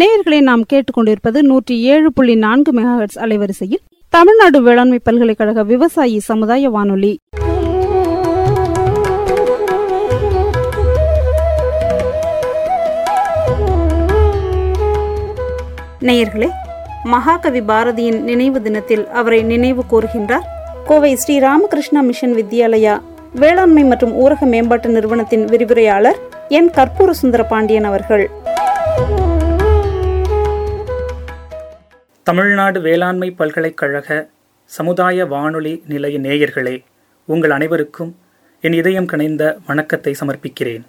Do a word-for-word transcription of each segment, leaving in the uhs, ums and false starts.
நேயர்களை நாம் கேட்டுக்கொண்டிருப்பது நூற்றி ஏழு புள்ளி நான்கு மெகாஹெர்ட்ஸ் அலைவரிசையில் தமிழ்நாடு வேளாண்மை பல்கலைக்கழக விவசாயி சமுதாய வானொலி. நேயர்களே, மகாகவி பாரதியின் நினைவு தினத்தில் அவரை நினைவு கூறுகின்றார் கோவை ஸ்ரீ ராமகிருஷ்ணா மிஷன் வித்யாலயா வேளாண்மை மற்றும் ஊரக மேம்பாட்டு நிறுவனத்தின் விரிவுரையாளர் என் கற்பூர சுந்தர பாண்டியன் அவர்கள். தமிழ்நாடு வேளாண்மை பல்கலைக்கழக சமுதாய வானொலி நிலைய நேயர்களே, உங்கள் அனைவருக்கும் என் இதயம் கனிந்த வணக்கத்தை சமர்ப்பிக்கிறேன்.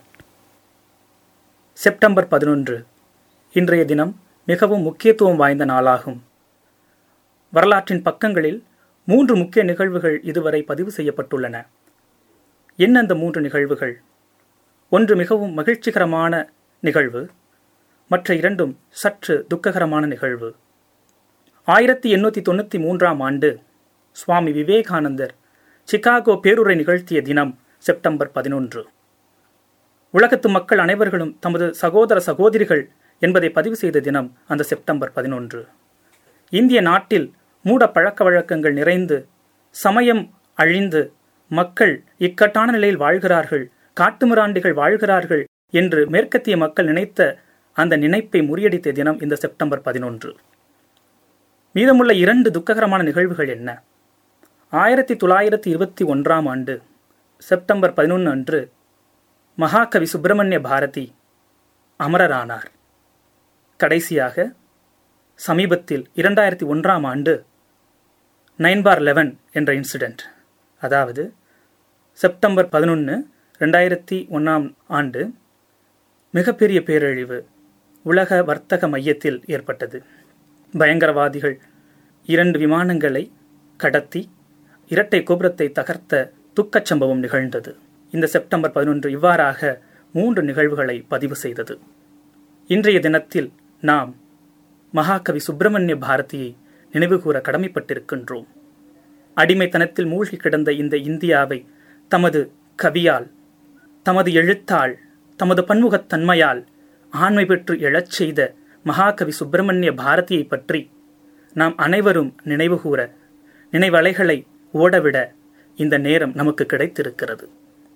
செப்டம்பர் பதினொன்று இன்றைய தினம் மிகவும் முக்கியத்துவம் வாய்ந்த நாளாகும். வரலாற்றின் பக்கங்களில் மூன்று முக்கிய நிகழ்வுகள் இதுவரை பதிவு செய்யப்பட்டுள்ளன. என்ன அந்த மூன்று நிகழ்வுகள்? ஒன்று மிகவும் மகிழ்ச்சிகரமான நிகழ்வு, மற்ற இரண்டும் சற்று துக்ககரமான நிகழ்வு. ஆயிரத்தி எண்ணூற்றி தொண்ணூற்றி மூன்றாம் ஆண்டு சுவாமி விவேகானந்தர் சிகாகோ பேருரை நிகழ்த்திய தினம் செப்டம்பர் பதினொன்று. உலகத்து மக்கள் அனைவர்களும் தமது சகோதர சகோதரிகள் என்பதை பதிவு செய்த தினம் அந்த செப்டம்பர் பதினொன்று. இந்திய நாட்டில் மூட பழக்க வழக்கங்கள் நிறைந்து சமயம் அழிந்து மக்கள் இக்கட்டான நிலையில் வாழ்கிறார்கள், காட்டுமிராண்டிகள் வாழ்கிறார்கள் என்று மேற்கத்திய மக்கள் நினைத்த அந்த நினைப்பை முறியடித்த தினம் இந்த செப்டம்பர் பதினொன்று. மீதமுள்ள இரண்டு துக்ககரமான நிகழ்வுகள் என்ன? ஆயிரத்தி தொள்ளாயிரத்தி இருபத்தி ஒன்றாம் ஆண்டு செப்டம்பர் பதினொன்று அன்று மகாகவி சுப்பிரமணிய பாரதி அமரரானார். கடைசியாக சமீபத்தில் இரண்டாயிரத்தி ஒன்றாம் ஆண்டு நைன் பார் லெவன் என்ற இன்சிடென்ட், அதாவது செப்டம்பர் பதினொன்று ரெண்டாயிரத்தி ஒன்றாம் ஆண்டு மிகப்பெரிய பேரழிவு உலக வர்த்தக மையத்தில் ஏற்பட்டது. பயங்கரவாதிகள் இரண்டு விமானங்களை கடத்தி இரட்டை கோபுரத்தை தகர்த்த துக்கச் சம்பவம் நிகழ்ந்தது. இந்த செப்டம்பர் பதினொன்று இவ்வாறாக மூன்று நிகழ்வுகளை பதிவு செய்தது. இன்றைய தினத்தில் நாம் மகாகவி சுப்பிரமணிய பாரதியை நினைவுகூர கடமைப்பட்டிருக்கின்றோம். அடிமைத்தனத்தில் மூழ்கி கிடந்த இந்த இந்தியாவை தமது கவியால், தமது எழுத்தால், தமது பன்முகத்தன்மையால் ஆண்மை பெற்று எழச் செய்த மகாகவி சுப்பிரமணிய பாரதியை பற்றி நாம் அனைவரும் நினைவுகூர, நினைவலைகளை ஓடவிட இந்த நேரம் நமக்கு கிடைத்திருக்கிறது.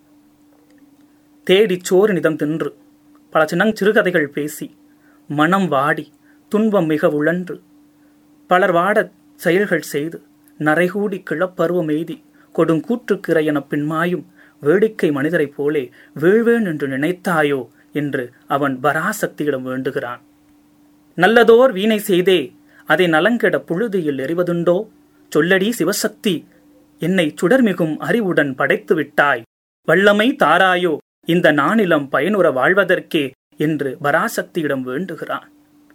தேடி சோறு நிதம் தின்று பல சின்னங் சிறுகதைகள் பேசி மனம் வாடி துன்பம் மிக உழன்று பலர் வாட செயல்கள் செய்து நரைகூடி கிளப்பருவம் எய்தி கொடுங்கூற்றுக்கிற என பின்மாயும் வேடிக்கை மனிதரைப் போலே வீழ்வேன் என்று நினைத்தாயோ என்று அவன் பராசக்தியிடம் வேண்டுகிறான். நல்லதோர் வீணை செய்தே அதை நலங்கெட புழுதியில் எறிவதுண்டோ? சொல்லடி சிவசக்தி, என்னை சுடர்மிகும் அறிவுடன் படைத்து விட்டாய், வல்லமை தாராயோ இந்த நானிலம் பயனுற வாழ்வதற்கே என்று பராசக்தியிடம் வேண்டுகிறான்.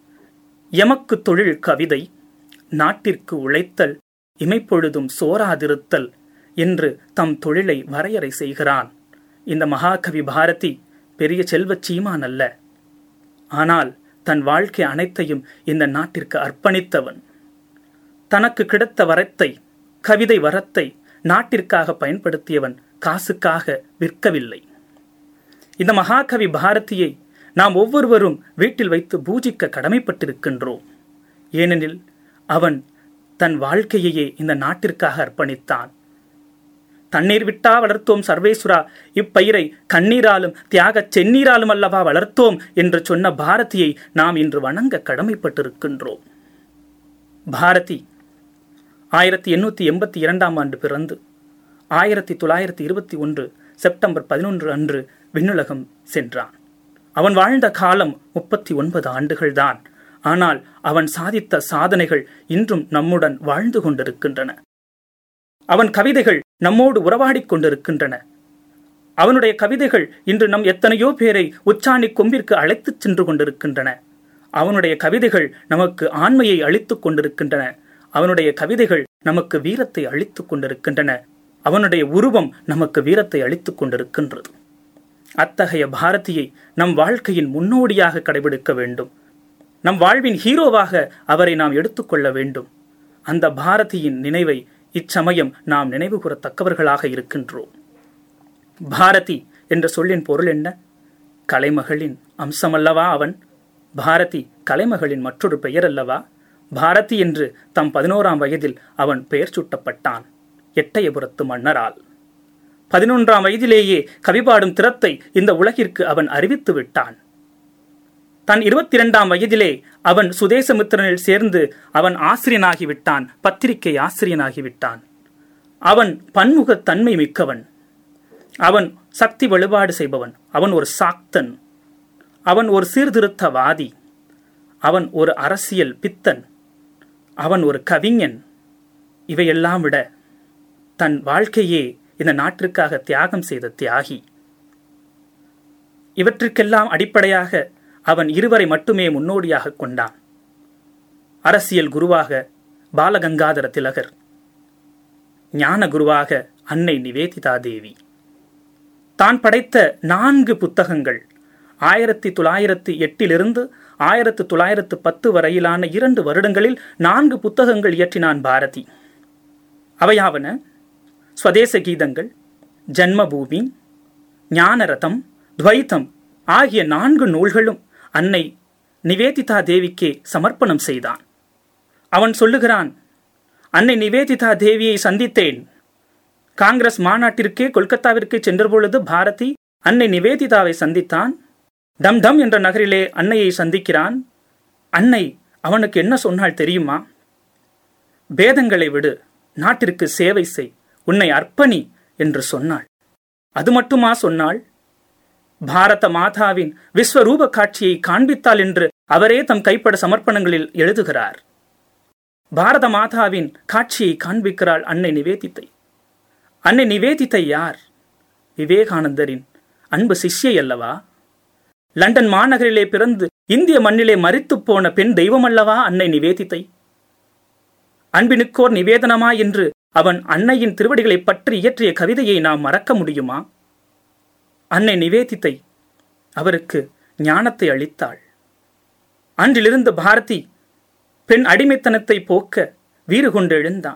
எமக்கு தொழில் கவிதை, நாட்டிற்கு உழைத்தல், இமைப்பொழுதும் சோராதிருத்தல் என்று தம் தொழிலை வரையறை செய்கிறான். இந்த மகாகவி பாரதி பெரிய செல்வச் சீமான் அல்ல, ஆனால் தன் வாழ்க்கை அனைத்தையும் இந்த நாட்டிற்கு அர்ப்பணித்தவன். தனக்கு கிடைத்த வரத்தை, கவிதை வரத்தை நாட்டிற்காக பயன்படுத்தியவன், காசுக்காக விற்கவில்லை. இந்த மகாகவி பாரதியை நாம் ஒவ்வொருவரும் வீட்டில் வைத்து பூஜிக்க கடமைப்பட்டிருக்கின்றோம். ஏனெனில் அவன் தன் வாழ்க்கையையே இந்த நாட்டிற்காக அர்ப்பணித்தான். தண்ணீர் விட்டா வளர்த்தோம் சர்வேஸ்வரா, இப்பயிரை கண்ணீராலும் தியாக செந்நீராலும் அல்லவா வளர்த்தோம் என்று சொன்ன பாரதியை நாம் இன்று வணங்க கடமைப்பட்டிருக்கின்றோம். பாரதி ஆயிரத்தி எண்ணூற்றி எண்பத்தி இரண்டாம் ஆண்டு பிறந்து ஆயிரத்தி தொள்ளாயிரத்தி இருபத்தி ஒன்று செப்டம்பர் பதினொன்று அன்று விண்ணுலகம் சென்றான். அவன் வாழ்ந்த காலம் முப்பத்தி ஒன்பது ஆண்டுகள்தான். ஆனால் அவன் சாதித்த சாதனைகள் இன்றும் நம்முடன் வாழ்ந்து கொண்டிருக்கின்றன. அவன் கவிதைகள் நம்மோடு உறவாடிக் கொண்டிருக்கின்றன. அவனுடைய கவிதைகள் இன்று நம் எத்தனையோ பேரை உச்சாணி கொம்பிற்கு அழைத்துச் சென்று கொண்டிருக்கின்றன. அவனுடைய கவிதைகள் நமக்கு ஆண்மையை அளித்துக் கொண்டிருக்கின்றன. அவனுடைய கவிதைகள் நமக்கு வீரத்தை அளித்துக் கொண்டிருக்கின்றன. அவனுடைய உருவம் நமக்கு வீரத்தை அளித்துக் கொண்டிருக்கின்றது. அத்தகைய பாரதியை நம் வாழ்க்கையின் முன்னோடியாக கடைபிடிக்க வேண்டும். நம் வாழ்வின் ஹீரோவாக அவரை நாம் எடுத்துக்கொள்ள வேண்டும். அந்த பாரதியின் நினைவை இச்சமயம் நாம் நினைவு கூறத்தக்கவர்களாக இருக்கின்றோம். பாரதி என்ற சொல்லின் பொருள் என்ன? கலைமகளின் அம்சமல்லவா அவன்? பாரதி கலைமகளின் மற்றொரு பெயர் அல்லவா? பாரதி என்று தம் பதினோராம் வயதில் அவன் பெயர் சூட்டப்பட்டான் எட்டயபுரத்து மன்னரால். பதினொன்றாம் வயதிலேயே கவிபாடும் திறத்தை இந்த உலகிற்கு அவன் அறிவித்து விட்டான். தன் இருபத்தி இரண்டாம் வயதிலே அவன் சுதேசமித்திரனில் சேர்ந்து அவன் ஆசிரியனாகிவிட்டான், பத்திரிகை ஆசிரியனாகிவிட்டான். அவன் பன்முகத் தன்மை மிக்கவன். அவன் சக்தி வழிபாடு செய்பவன். அவன் ஒரு சாக்தன். அவன் ஒரு சீர்திருத்தவாதி. அவன் ஒரு அரசியல் பித்தன். அவன் ஒரு கவிஞன். இவையெல்லாம் விட தன் வாழ்க்கையே இந்த நாட்டிற்காக தியாகம் செய்த தியாகி. இவற்றிற்கெல்லாம் அடிப்படையாக அவன் இருவரை மட்டுமே முன்னோடியாக கொண்டான். அரசியல் குருவாக பாலகங்காதர திலகர், ஞான குருவாக அன்னை நிவேதிதா தேவி. தான் படைத்த நான்கு புத்தகங்கள் ஆயிரத்தி தொள்ளாயிரத்தி எட்டிலிருந்து ஆயிரத்தி தொள்ளாயிரத்து பத்து வரையிலான இரண்டு வருடங்களில் நான்கு புத்தகங்கள் இயற்றினான் பாரதி. அவையாவன ஸ்வதேச கீதங்கள், ஜன்மபூமி, ஞானரதம், துவைத்தம் ஆகிய நான்கு நூல்களும் அன்னை நிவேதிதா தேவிக்கே சமர்ப்பணம் செய்தான். அவன் சொல்லுகிறான், அன்னை நிவேதிதா தேவியை சந்தித்தேன். காங்கிரஸ் மாநாட்டிற்கே கொல்கத்தாவிற்கு சென்ற பொழுது பாரதி அன்னை நிவேதிதாவை சந்தித்தான். டம் டம் என்ற நகரிலே அன்னையை சந்திக்கிறான். அன்னை அவனுக்கு என்ன சொன்னாள் தெரியுமா? பேதங்களை விடு, நாட்டிற்கு சேவை செய், உன்னை அர்ப்பணி என்று சொன்னாள். அது மட்டுமா சொன்னாள்? பாரத மாதாவின் விஸ்வரூப காட்சியை காண்பித்தாள் என்று அவரே தம் கைப்பட சமர்ப்பணங்களில் எழுதுகிறார். பாரத மாதாவின் காட்சியை காண்பிக்கிறாள் அன்னை நிவேதிதை. அன்னை நிவேதிதை யார்? விவேகானந்தரின் அன்பு சிஷ்யை அல்லவா? லண்டன் மாநகரிலே பிறந்து இந்திய மண்ணிலே மரித்து போன பெண் தெய்வம் அல்லவா அன்னை நிவேதிதை? அன்பினுக்கோர் நிவேதனமா என்று அவன் அன்னையின் திருவடிகளை பற்றி இயற்றிய கவிதையை நாம் மறக்க முடியுமா? அன்னை நிவேதிதை அவருக்கு ஞானத்தை அளித்தாள். அன்றிலிருந்து பாரதி பெண் அடிமைத்தனத்தை போக்க வீறு கொண்டு எழுந்தான்.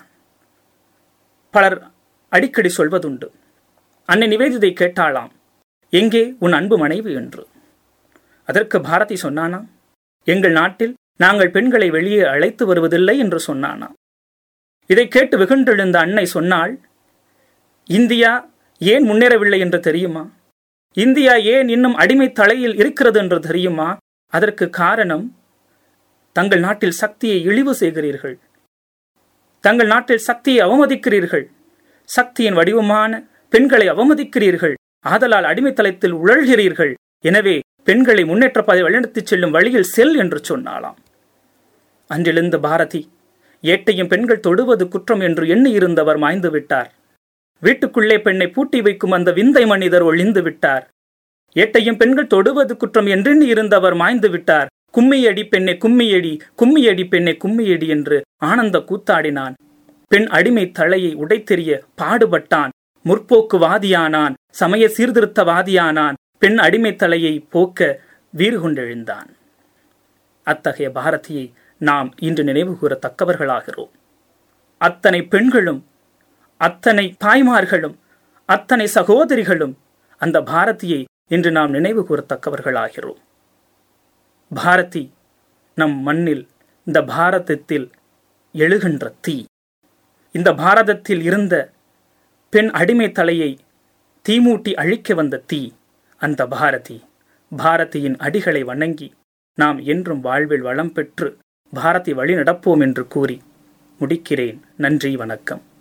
பலர் அடிக்கடி சொல்வதுண்டு, அன்னை நிவேதிதை கேட்டாளாம், எங்கே உன் அன்பு மனைவி என்று. அதற்கு பாரதி சொன்னானா, எங்கள் நாட்டில் நாங்கள் பெண்களை வெளியே அழைத்து வருவதில்லை என்று சொன்னானா. இதை கேட்டு வெகுண்டெழுந்த அன்னை சொன்னாள், இந்தியா ஏன் முன்னேறவில்லை என்று தெரியுமா? இந்தியா ஏன் இன்னும் அடிமை தலையில் இருக்கிறது என்று தெரியுமா? அதற்கு காரணம், தங்கள் நாட்டில் சக்தியை இழிவு செய்கிறீர்கள், தங்கள் நாட்டில் சக்தியை அவமதிக்கிறீர்கள், சக்தியின் வடிவமான பெண்களை அவமதிக்கிறீர்கள், ஆதலால் அடிமைத்தளத்தில் உழல்கிறீர்கள். எனவே பெண்களை முன்னேற்ற பாதை வழிநடத்திச் செல்லும் வழியில் செல் என்று சொன்னாளாம். அன்றிலிருந்து பாரதி ஏட்டையும் பெண்கள் தொடுவது குற்றம் என்று எண்ணி இருந்தவர் மாய்ந்து விட்டார். வீட்டுக்குள்ளே பெண்ணை பூட்டி வைக்கும் அந்த விந்தை மனிதர் ஒளிந்து விட்டார். ஏட்டையும் பெண்கள் தொடுவது குற்றம் என்றெண்ணி இருந்தவர் மாய்ந்து விட்டார். கும்மியடி பெண்ணை கும்மியடி, கும்மியடி பெண்ணை கும்மியடி என்று ஆனந்த கூத்தாடினான். பெண் அடிமை தலையை உடைத்தெறிய பாடுபட்டான். முற்போக்குவாதியானான், சமய சீர்திருத்தவாதியானான், பெண் அடிமை தலையை போக்க வீறு கொண்டெழுந்தான். அத்தகைய பாரதியை நாம் இன்று நினைவு கூறத்தக்கவர்களாகிறோம். அத்தனை பெண்களும், அத்தனை தாய்மார்களும், அத்தனை சகோதரிகளும் அந்த பாரதியை இன்று நாம் நினைவு கூறத்தக்கவர்களாகிறோம். பாரதி நம் மண்ணில், இந்த பாரதத்தில் எழுகின்ற தீ. இந்த பாரதத்தில் இருந்த பெண் அடிமை தலையை தீமூட்டி அழிக்க வந்த தீ அந்த பாரதி. பாரதியின் அடிகளை வணங்கி நாம் என்றும் வாழ்வில் வளம் பெற்று பாரதி வழி நடப்போம் என்று கூறி முடிக்கிறேன். நன்றி, வணக்கம்.